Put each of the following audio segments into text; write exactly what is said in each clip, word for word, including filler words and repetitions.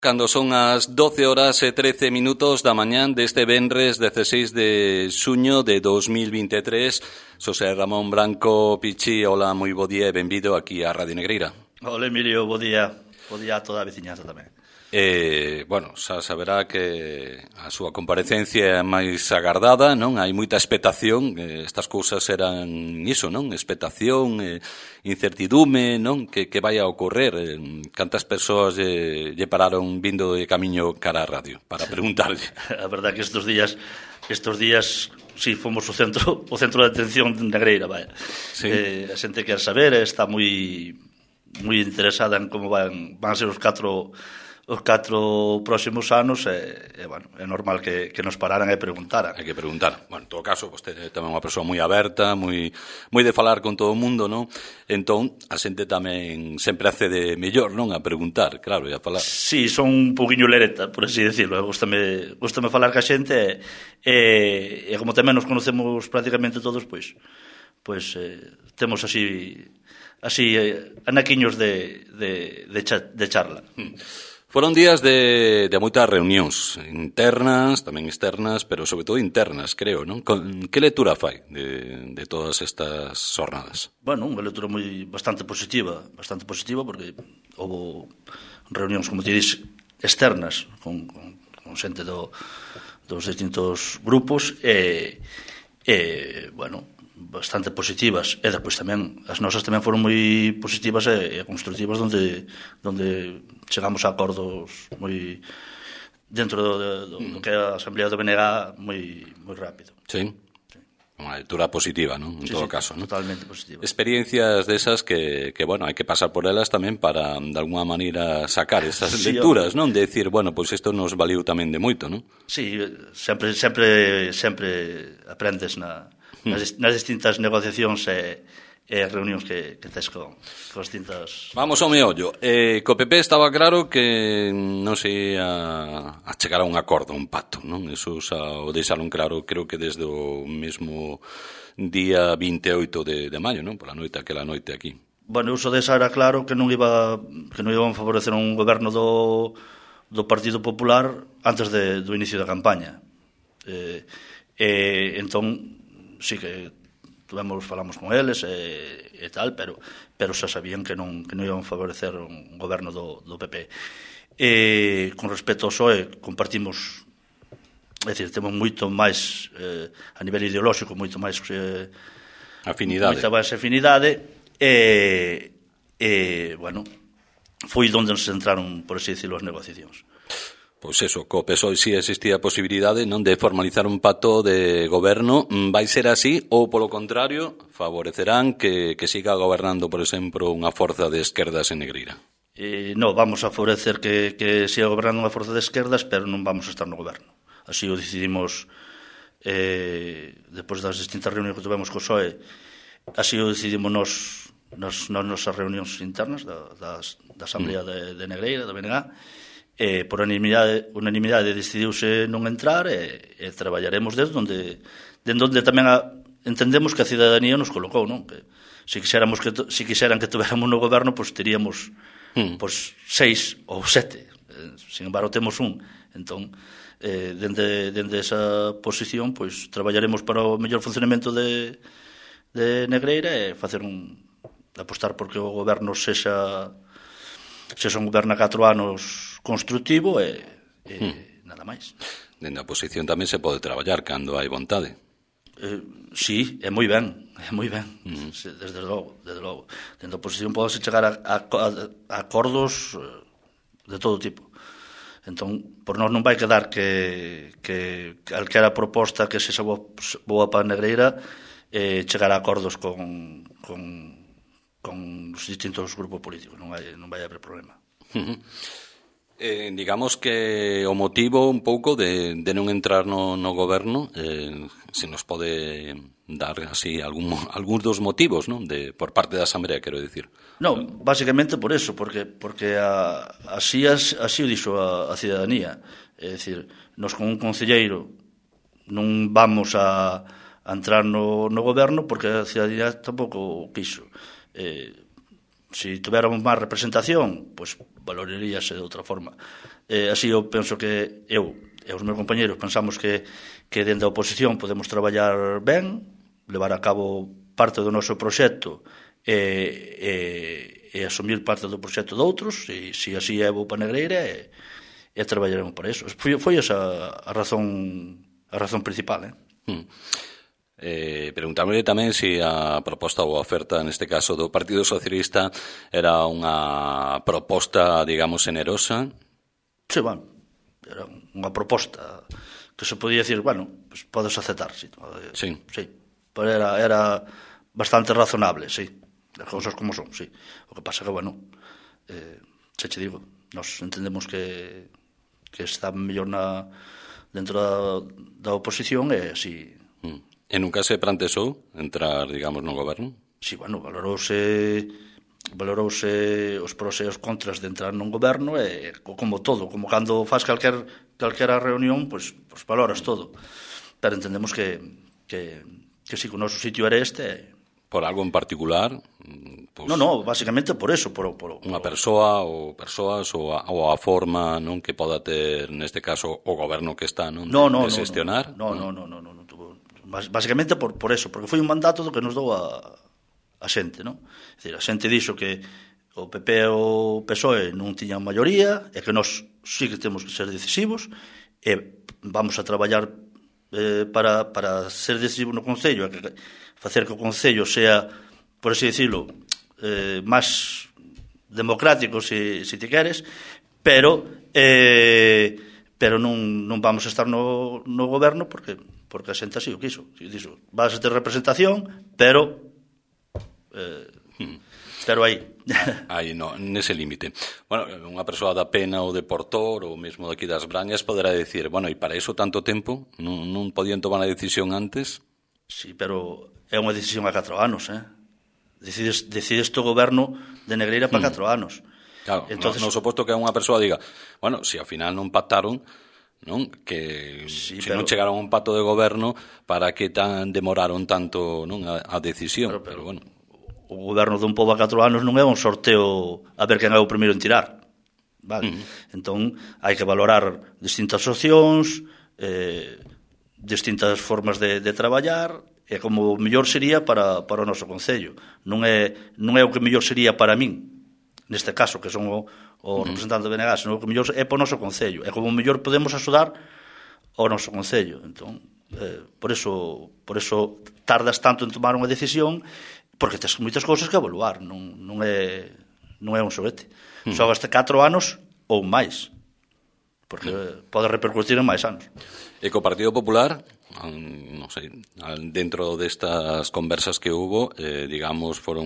Cando son as doce horas e trece minutos da mañán deste venres dezseis de xuño de dos mil vinte e tres, Xosé Ramón Branco Pichi, hola, moi bo día e benvido aquí a Radio Negreira. Hola, Emilio, bo día. Bo día a toda a veciñanza tamén. Eh, bueno, xa saberá que a súa comparecencia é máis agardada, non? Hai moita expectación, eh, estas cousas eran iso, non? Expectación, eh, incertidume, non? Que, que vai a ocorrer? Eh, cantas persoas lle, lle pararon vindo de camiño cara á radio para preguntarlle? A verdade que estes días, estes días, si, sí, fomos o centro, o centro de atención de Negreira, vaya. Sí. Eh, a xente quer saber, está moi moi interesada en como van, van a ser os catro os catro próximos anos e, e bueno, é normal que, que nos pararan e preguntaran. Hai que preguntar. Bueno, en todo caso, vostede tamén é unha persoa moi aberta, moi moi de falar con todo o mundo, non? Entón, a xente tamén sempre accede mellor, non? A preguntar, claro, e a falar. Sí, son un poquinho lereta, por así decirlo. Gústame, gústame falar ca xente e, e, e como tamén nos conocemos prácticamente todos, pois pois eh, temos así así eh, anaquiños de, de, de, cha, de charla. Mm. Foron días de, de moitas reunións internas, tamén externas, pero sobre todo internas, creo, non? Con, que lectura fai de, de todas estas jornadas? Bueno, unha lectura moi bastante positiva, bastante positiva, porque houve reunións, como te dis, externas, con, con, con xente do, dos distintos grupos, e, e bueno, bastante positivas, e depois tamén as nosas tamén foron moi positivas e, e constructivas, donde donde chegamos a acordos moi dentro do, do, do que é a Asamblea do B N G moi moi rápido. Sí. Sí. Unha lectura positiva, non? En sí, todo sí, caso, non? Totalmente positiva. Experiencias desas que, que, bueno, hai que pasar por elas tamén para, de alguma maneira, sacar esas sí, lecturas, non? De decir, bueno, pois pues isto nos valiu tamén de moito, non? Sí, sempre, sempre, sempre aprendes na Nas, nas distintas negociacións e, e reunións que, que tes con, con distintas... Vamos ao meollo. Eh, co P P estaba claro que non se ia a chegar a un acordo, un pacto, non? Eso xa o deixaron claro, creo que desde o mesmo día vinte e oito de, de maio, non? Pola noite, aquela noite aquí. Bueno, eu só deixara claro que non iba que non iban a favorecer un goberno do, do Partido Popular antes de, do inicio da campaña. Eh, eh, entón, sí que tuvemos, falamos con eles e, e tal, pero pero xa sabían que non, que non iban favorecer un goberno do, do P P. E con respecto ao P S O E compartimos, é dicir, temos moito máis eh, a nivel ideolóxico, moito máis eh, afinidade. Moita máis afinidade e, e bueno, foi onde nos centraron, por así decirlo, as negociacións. Pois eso, co P S O E si existía a posibilidade, non, de formalizar un pacto de goberno. Vai ser así ou, polo contrario, favorecerán que, que siga gobernando, por exemplo, unha forza de esquerdas en Negreira? Eh, non, vamos a favorecer que, que siga gobernando unha forza de esquerdas, pero non vamos a estar no goberno. Así o decidimos eh, depois das distintas reunións que tivemos co P S O E, así o decidimos nos, nos, nas nosas reunións internas da, das, da Asamblea de, de Negreira, da B N G, e por unanimidade, unanimidade decidiuse non entrar e, e traballaremos desde onde, desde onde tamén a, entendemos que a cidadanía nos colocou, non? Que se quixéramos que se quixeran que tuveramos no goberno, pois pues, teríamos mm. pois pues, seis ou sete. Eh, sin embargo, temos un. Entón, eh, dende, dende esa posición, pois pues, traballaremos para o mellor funcionamento de, de Negreira e facer un apostar porque o goberno sexa sexa un goberno a catro anos construtivo e, e hmm. nada máis. Dende a posición tamén se pode traballar cando hai vontade. Eh, sí, é moi ben, é moi ben, uh-huh. desde logo, desde logo. Dende a posición pode chegar a, a, a acordos de todo tipo. Entón, por nós non vai quedar que, que calquera proposta que sexa boa, boa para a Negreira eh, chegar a acordos con, con, con os distintos grupos políticos, non vai, non vai haber problema. Uh-huh. Eh, digamos que o motivo un pouco de, de non entrar no, no goberno, eh, se nos pode dar así algún, algúns dos motivos, non? De, por parte da Asamblea, quero dicir. Non, basicamente por eso, porque porque a, así, as, así o dixo a, a cidadanía. É dicir, nos con un concelleiro non vamos a, a entrar no, no goberno porque a cidadanía tampouco quiso. Eh, si tuviéramos máis representación, pois valoraríase de outra forma. Eh, así eu penso que eu e os meus compañeros pensamos que, que dentro da oposición podemos traballar ben, levar a cabo parte do noso proxecto e, e, e asumir parte do proxecto de outros, e se así é vou para Negreira e, e traballaremos por eso. Foi, foi esa a razón a razón principal, eh? Hmm. Eh, preguntámosle tamén se a proposta ou a oferta, neste caso do Partido Socialista, era unha proposta, digamos, generosa. Sí, bueno, era unha proposta que se podía decir, bueno, pues podes aceptar, sí. Sí. Sí, pero era, era bastante razonable, sí. As cousas como son, sí. O que pasa que, bueno, eh, se che digo, nos entendemos que, que está mellor na, dentro da, da oposición e así... Mm. E nunca se plantexou entrar, digamos, no goberno? Sí, bueno, valorouse valorouse os pros e os contras de entrar nun goberno e como todo, como cando faz calquer calquera reunión, pois pues, pues valoras todo. Pero entendemos que que que si que o noso sitio era este. Por algo en particular? Pues, no, no, básicamente por eso, por, por, por... unha persoa ou persoas ou a, ou a forma, non, que poda ter neste caso o goberno que está, non, no, no, de xestionar? No, no, no, no, no, no, no tuvo... Básicamente por, por eso, porque foi un mandato do que nos dou a, a xente, non? É dicir, a xente dixo que o P P e o P S O E non tiñan maioría e que nós sí que temos que ser decisivos e vamos a traballar eh, para, para ser decisivos no Concello e que, facer que o Concello sea, por así decirlo, eh, máis democrático, se si, si te queres, pero eh, pero non, non vamos a estar no, no goberno porque porque a xente así o quiso. Dixo, vas a ter representación, pero eh, hmm. pero aí. Aí, no, nese límite. Bueno, unha persoa da Pena ou de Portor ou mesmo daqui das Brañas poderá decir, bueno, e para iso tanto tempo? Non, non podían tomar a decisión antes? Sí, pero é unha decisión a catro anos, eh? Decides, decides to goberno de Negreira para hmm. catro anos. Claro, entonces, no, no suposto que unha persoa diga, bueno, se si ao final non pactaron, non, que sí, se pero, non chegaron a un pacto de goberno, para que tan demoraron tanto, non, a, a decisión, pero, pero, pero bueno. O goberno dun pobo a catro anos non é un sorteo a ver quen é o primeiro en tirar, vale? Uh-huh. Entón, hai que valorar distintas opcións, eh, distintas formas de, de traballar, e como o mellor sería para, para o noso Concello. Non é, non é o que mellor sería para min, neste caso, que son o, o representante do B N G, senón o que mellor é para o noso Concello. E como mellor podemos axudar ao noso Concello. Entón, eh, por eso por eso tardas tanto en tomar unha decisión, porque tes moitas cousas que evaluar. Non, non, é, non é un xoguete. Mm. Só gaste catro anos ou máis. Porque mm. pode repercutir en máis anos. E co Partido Popular, non sei, dentro destas conversas que hubo, eh, digamos, foron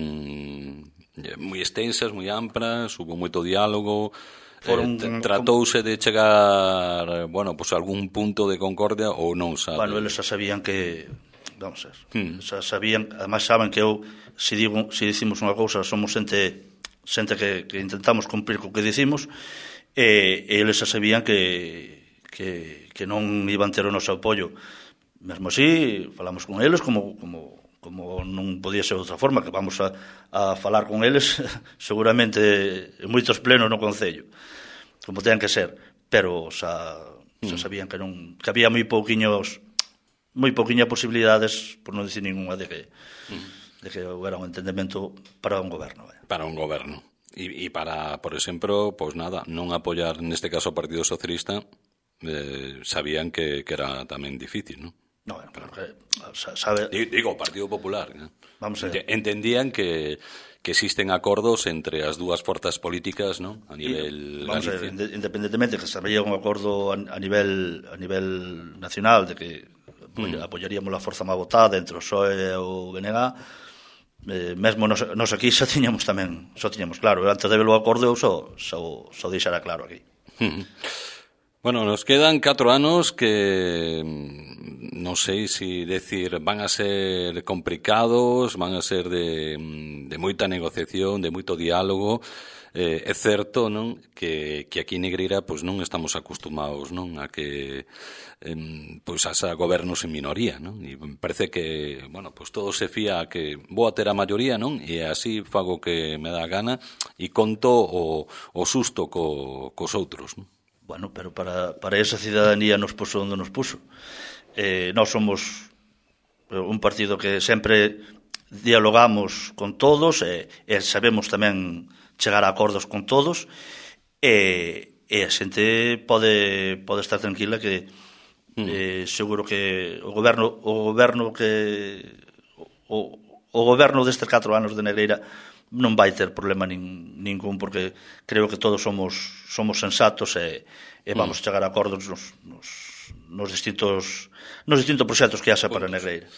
moi extensas, moi amplas, hubo moito diálogo, foron, eh, tratouse de chegar, bueno, pues algún punto de concordia ou non, sabe? Bueno, eles xa sabían que, vamos a ver, hmm. xa sabían, además saben que eu, se digo, se dicimos unha cousa, somos xente, xente que, que intentamos cumprir co que dicimos, e, e eles xa sabían que, que, que non iban ter o noso apoio. Mesmo así, falamos con eles como... como como non podía ser de outra forma, que vamos a, a falar con eles seguramente en moitos plenos no Concello, como ten que ser, pero xa, xa sabían que non que había moi pouquiños moi pouquiñas posibilidades, por non dicir ninguna, de que de que houbera un entendemento para un goberno. Eh. Para un goberno. E, e para, por exemplo, pois nada, non apoiar neste caso o Partido Socialista, eh, sabían que, que era tamén difícil, non? No, claro que sabe... Digo, o Partido Popular, ¿no? Vamos a ver. Entendían que, que existen acordos entre as dúas forzas políticas, ¿no? A nivel... Y, vamos Galicia. A ver, independentemente que se había un acordo a, a nivel a nivel nacional de que mm. apoyaríamos a forza máis votada entre o P S O E e o B N G, eh, mesmo nos, nos aquí xa tiñamos tamén, xa tiñamos claro, antes de ver o acordo eu só, só, só deixara claro aquí. Mm. Bueno, nos quedan catro anos que non sei se decir van a ser complicados, van a ser de, de moita negociación, de moito diálogo. eh, é certo, non, que, que aquí en Negreira pois non estamos acostumados, non, a que eh, pois asa gobernos en minoría, non? E parece que, bueno, pois todo se fía a que vou a ter a maioría, non? E así fago que me dá a gana e conto o, o susto co, cos outros, non? Bueno, pero para, para esa cidadanía nos puso onde nos puso. Eh, nós somos un partido que sempre dialogamos con todos e, e sabemos tamén chegar a acordos con todos e, e a xente pode, pode estar tranquila que mm. eh, seguro que o goberno o goberno que o, o goberno destes catro anos de Negreira non vai ter problema nin, ningún porque creo que todos somos somos sensatos e, e vamos mm. chegar a acordos nos, nos, nos distintos nos distintos proxectos que haxa para Negreira.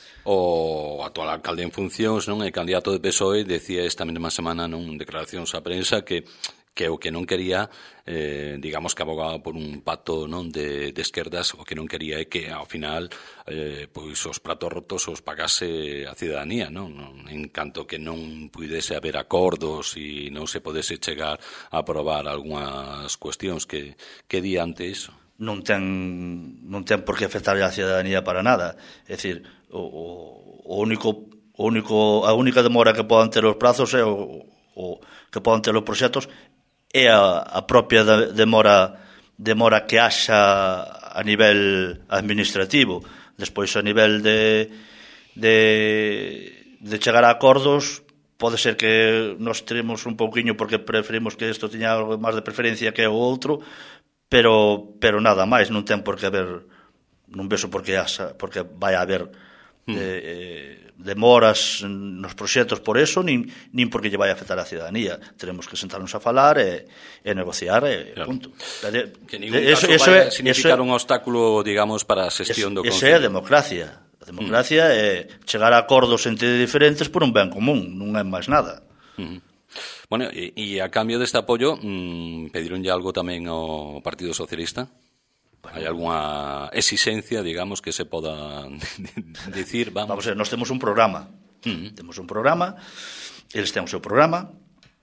O actual alcalde en funcións, non, e candidato de P S O E, decía esta mesma semana non declaracións á prensa que que o que non quería, eh, digamos que abogaba por un pacto non de, de esquerdas, o que non quería é que ao final eh, pois os pratos rotos os pagase a cidadanía, non? En canto que non pudese haber acordos e non se podese chegar a aprobar algunhas cuestións que, que di ante iso. Non ten, non ten por que afectar a cidadanía para nada, é dicir, o, o único o único a única demora que podan ter os prazos é o, o que podan ter os proxectos é a, a propia demora demora que haxa a nivel administrativo. Despois a nivel de de de chegar a acordos pode ser que nos teremos un pouquiño porque preferimos que isto teña algo máis de preferencia que o outro, pero pero nada máis, non ten por que haber non vexo por que haxa, porque vai haber de, eh, demoras nos proxectos por eso, nin, nin porque lle vai afectar a cidadanía. Teremos que sentarnos a falar e, e negociar e claro. Punto. De, que ningún de, eso, caso eso vai a significar eso, un obstáculo, digamos, para a xestión do Concello. Esa é a democracia. A democracia mm. é chegar a acordos entre diferentes por un ben común, non é máis nada. Mm. Bueno, e, e a cambio deste apoio, mmm, pedironlle algo tamén ao Partido Socialista? Hai algunha exigencia, digamos, que se poda dicir? Vamos, vamos a ver, nós temos un programa. Uh-huh. Temos un programa, eles ten o seu programa,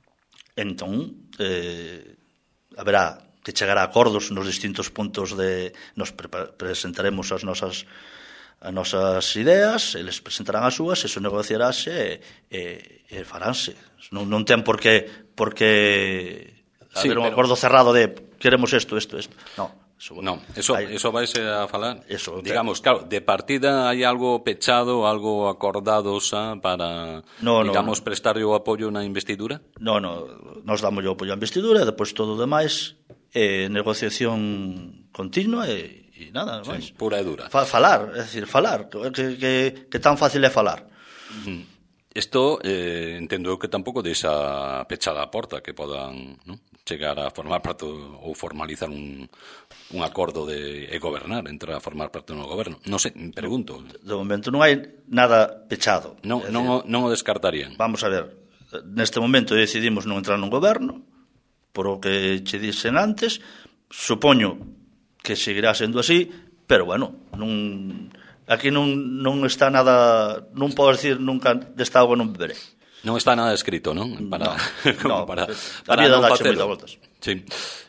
entón, eh, haberá que chegar a acordos nos distintos puntos de... Nos pre- presentaremos as nosas as nosas ideas, eles presentarán as súas, eso negociarase e, e, e faránse. Non, non ten por que, por que haber sí, un pero... acordo cerrado de queremos isto, isto, isto. Non. Eso, no, eso, hay, eso vais a falar. Eso, digamos, claro, de partida hai algo pechado, algo acordado xa para, no, digamos, no, prestar o apoio na investidura? No, no, nos damos o apoio á investidura, depois todo o demais é eh, negociación continua e, e nada máis. Sí, pura e dura. Fa, falar, é dicir, falar, que, que, que tan fácil é falar. Uh-huh. Isto, eh, entendo que tampouco deixa pechada a porta que podan, ¿no?, chegar a formar parte ou formalizar un, un acordo de e gobernar, entrar a formar parte do goberno. Non sei, me pregunto. De momento non hai nada pechado. Non, non, o, non o descartarían. Vamos a ver, neste momento decidimos non entrar nun goberno, por o que che dixen antes, supoño que seguirá sendo así, pero bueno, non... Aquí non, non está nada... Non podo decir nunca desta auga non beberé. Non está nada escrito, non? Para, no, para, para non facelo. Voltas. Sí.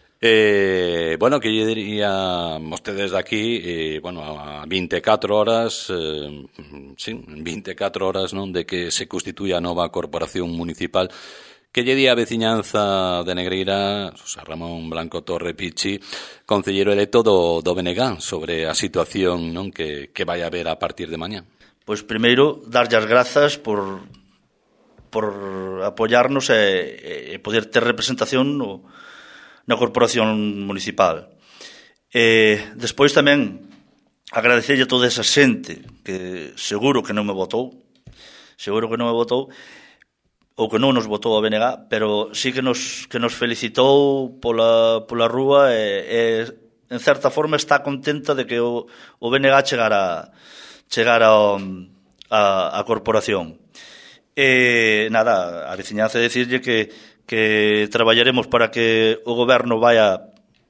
Eh, bueno, que lle diría vostedes de aquí, eh, bueno, a vinte e catro horas, eh, sí, vinte e catro horas, non, de que se constituya a nova corporación municipal. Que lle di a veciñanza de Negreira, José Ramón Blanco Torre Pichi, concellero electo do, do B N G, sobre a situación, non, que, que vai haber a partir de mañá? Pois primeiro, darlle as grazas por, por apoiarnos e, e poder ter representación no, na corporación municipal. E despois tamén agradecerlle a toda esa xente que seguro que non me votou, seguro que non me votou, ou que non nos votou a B N G, pero sí que nos, que nos felicitou pola, pola rúa e, e, en certa forma, está contenta de que o, o B N G chegara, chegara a, a, a corporación. E, nada, a veciñanza decirlle que, que traballaremos para que o goberno vaya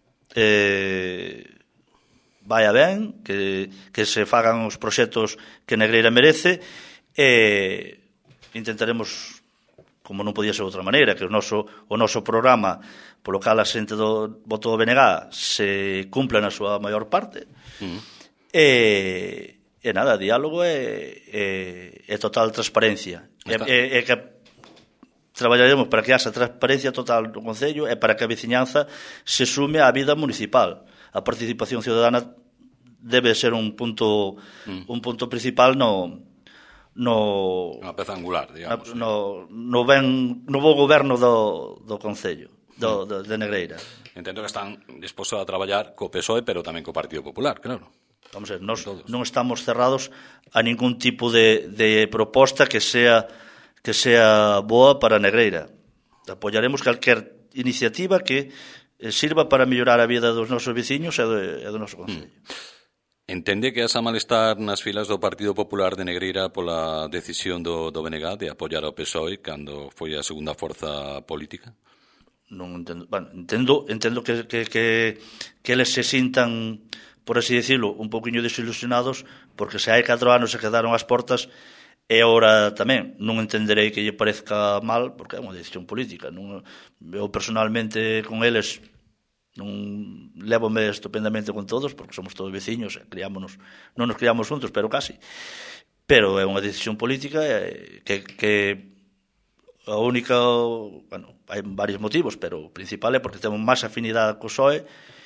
eh, vaya ben, que, que se fagan os proxectos que Negreira merece e intentaremos como non podía ser de outra maneira, que o noso, o noso programa polo cal a xente do voto do B N G se cumpla na súa maior parte. Uh-huh. E, e nada, diálogo é, é, é total transparencia. É, é, é que traballaremos para que haxa transparencia total no Concello e para que a veciñanza se sume á vida municipal. A participación ciudadana debe ser un punto mm. un punto principal no no unha peza angular, digamos. No no ben no bo goberno do do Concello, do, do de Negreira. Entendo que están dispostos a traballar co P S O E, pero tamén co Partido Popular, claro. Vamos a ver, nós non estamos cerrados a ningún tipo de de proposta que sea que sea boa para Negreira. Apoiaremos calquer iniciativa que sirva para mellorar a vida dos nosos veciños e do, e do noso Concello. Mm. Entende que esa malestar nas filas do Partido Popular de Negreira pola decisión do, do B N G de apoiar ao P S O E cando foi a segunda forza política? Non entendo, bueno, entendo, entendo que, que, que, que eles se sintan, por así decirlo, un poquinho desilusionados, porque se hai catro anos se quedaron as portas. E agora tamén non entenderei que lle parezca mal, porque é unha decisión política. Non, eu personalmente con eles non levome estupendamente con todos, porque somos todos veciños, e criámonos, non nos criamos juntos, pero casi. Pero é unha decisión política e, que, que a única, bueno, hai varios motivos, pero o principal é porque temos máis afinidade co P S O E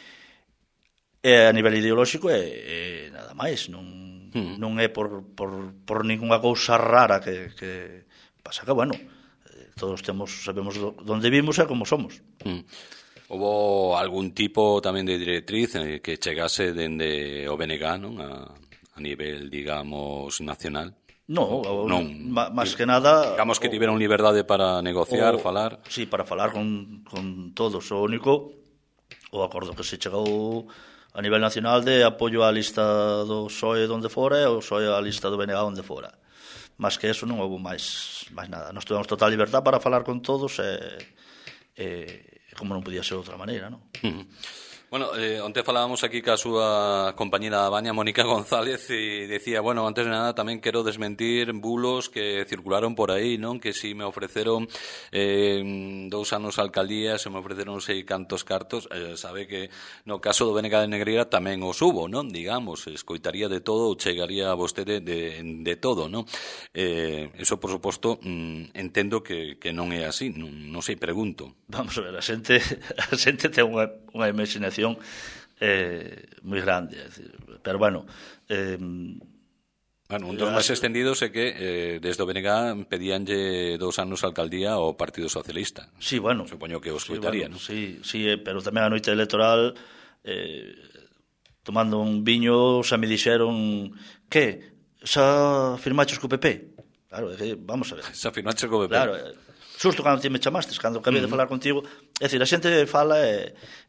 e a nivel ideolóxico e, e nada máis, non Hmm. non é por, por, por ninguna cousa rara que, que pasa que, bueno, todos temos sabemos onde vimos e como somos. Hmm. Houbo algún tipo tamén de directriz que chegase dende o B N G, non? A, a nivel, digamos, nacional? No, non, máis que nada... Digamos que tiveron liberdade para negociar, o, falar... Sí, para falar con, con todos. O único, o acordo que se chegou a nivel nacional de apoio á lista do P S O E onde fora e o P S O E á lista do B N G onde fora. Más que eso non houve máis, máis nada. Nós tivemos total libertad para falar con todos e, e como non podía ser de outra maneira, non? Uh-huh. Bueno, eh, onte falábamos aquí ca súa compañera Baña, Mónica González, e decía, bueno, antes de nada tamén quero desmentir bulos que circularon por aí, non? Que si me ofreceron eh, dous anos a alcaldía, se me ofreceron sei cantos cartos, eh, sabe que no caso do B N G de Negreira tamén os hubo, non? Digamos, escoitaría de todo ou chegaría a vostede de, de todo, non? Eh, eso, por suposto, mm, entendo que, que non é así, non, non sei, pregunto. Vamos a ver, a xente, a xente ten unha, unha imaginación eh, moi grande, pero bueno, eh, bueno, un dos máis extendidos é que eh, desde o B N G pedíanlle dous anos a alcaldía ao Partido Socialista. Sí, bueno, supoño que os sí, coitaría, bueno, non? Sí, sí, pero tamén a noite electoral eh, tomando un viño xa me dixeron que xa firmaches co P P. Claro, é que, vamos a ver. Xa firmaches co P P. Claro, xusto cando ti me chamastes, cando acabei uh-huh. de falar contigo, é dicir, a xente fala e,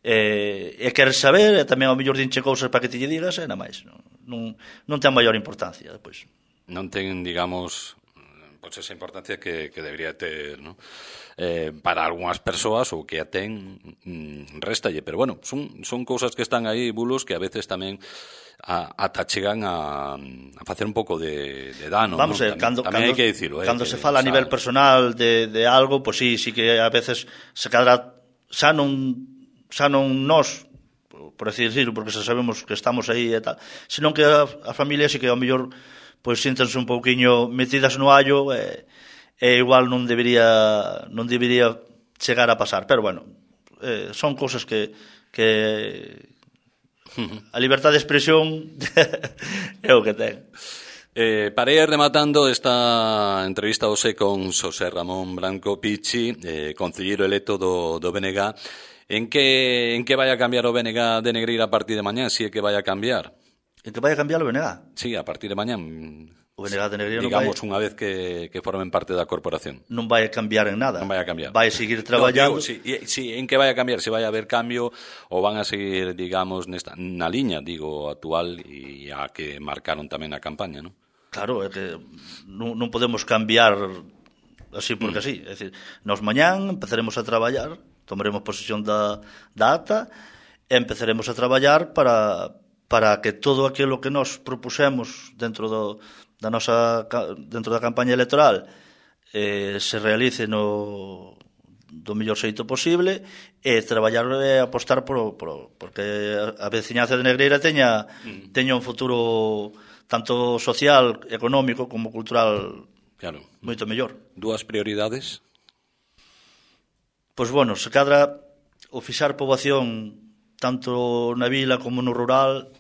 e, e queres saber, e tamén ao mellor dinche cousas para que te lle digas, e nada máis. Non, non, non ten maior importancia, depois. Non ten, digamos, pois esa importancia que, que debería ter, non? Eh, para algunhas persoas, ou que a ten, mm, réstalle, pero bueno, son, son cousas que están aí, bulos, que a veces tamén a, ata chegan a, a facer un pouco de, de dano. Vamos a ver, cando, cando, hai que dicilo, eh, cando que, se fala a nivel personal de, de algo, pois pues sí, sí que a veces se cadra xa non xa non nós, por así decirlo, porque xa sabemos que estamos aí e tal, senón que a, a familia sí que ao mellor pois pues, sintense un pouquiño metidas no allo e, e igual non debería non debería chegar a pasar, pero bueno, eh, son cousas que que a libertad de expresión é o que ten. Eh, para ir rematando esta entrevista hoxe con Xosé Ramón Branco Pichi, eh, concelleiro electo do, do B N G, en que, en que vai a cambiar o B N G de Negreira a partir de mañá, si é que vai a cambiar? En que vai a cambiar o B N G? Sí, a partir de mañá. O B N G de Negreira digamos, non vai... unha vez que, que formen parte da corporación. Non vai a cambiar en nada. Non vai a cambiar. Vai seguir traballando. No, digo, sí, sí, en que vai a cambiar? Se vai a haber cambio ou van a seguir, digamos, nesta, na liña, digo, actual e a que marcaron tamén a campaña, non? Claro, é que non, non podemos cambiar así porque mm. así. É dicir, nos mañán empezaremos a traballar, tomaremos posesión da, da ata e empezaremos a traballar para, para que todo aquilo que nos propusemos dentro do da nosa dentro da campaña electoral eh, se realice no do mellor xeito posible e traballar e apostar por, por, porque a veciñanza de Negreira teña, mm. teña un futuro tanto social, económico como cultural, claro, moito mellor. Dúas prioridades? Pois, bueno, se cadra o fixar poboación tanto na vila como no rural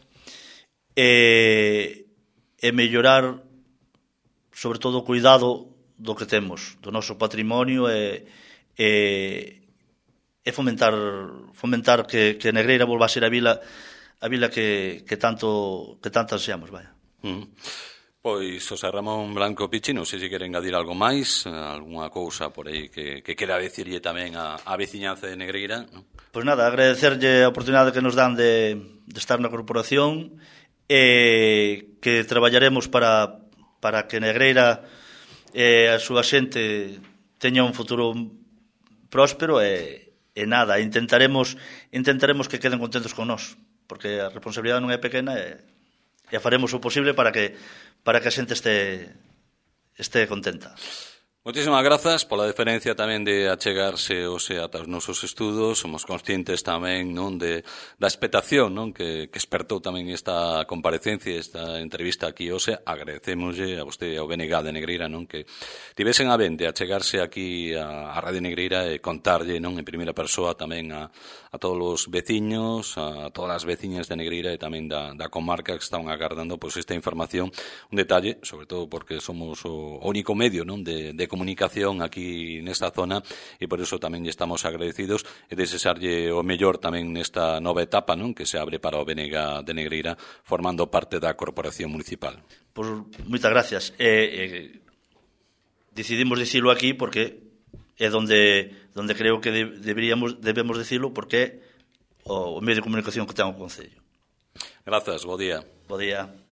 e, e mellorar sobre todo o cuidado do que temos, do noso patrimonio e, e, e fomentar fomentar que, que Negreira volva a ser a vila a vila que, que tanto que tanto ansiamos, vaya. Mm. Pois, José Ramón Blanco Pichi, non sei se quere engadir algo máis, algunha cousa por aí que, que quera decirlle tamén a, a veciñanza de Negreira, non? Pois nada, agradecerlle a oportunidade que nos dan de, de estar na corporación e que traballaremos para, para que Negreira e a súa xente teña un futuro próspero e, e nada, intentaremos intentaremos que queden contentos con nós, porque a responsabilidade non é pequena e, e faremos o posible para que para que a xente este este contenta. Moitísimas grazas pola deferencia tamén de achegarse ose ata os nosos estudos. Somos conscientes tamén, non, de da expectación, non, que, que espertou tamén esta comparecencia, esta entrevista aquí hoxe. Agradecémoslle a vostede ao B N G de Negreira, non, que tivesen a ben de achegarse aquí a, a Radio Negreira e contarlle, non, en primeira persoa tamén a, a todos os veciños, a todas as veciñas de Negreira e tamén da, da comarca que están agardando pois esta información. Un detalle, sobre todo porque somos o único medio, non, de, de comunicación aquí nesta zona e por iso tamén estamos agradecidos e desexarlle o mellor tamén nesta nova etapa, non, que se abre para o B N G de Negreira formando parte da Corporación Municipal. Pois moitas gracias. Eh, eh, decidimos dicilo aquí porque é donde donde creo que de, deberíamos debemos dicilo porque é o, o medio de comunicación que ten o Concello. Grazas, bo día. Bo día.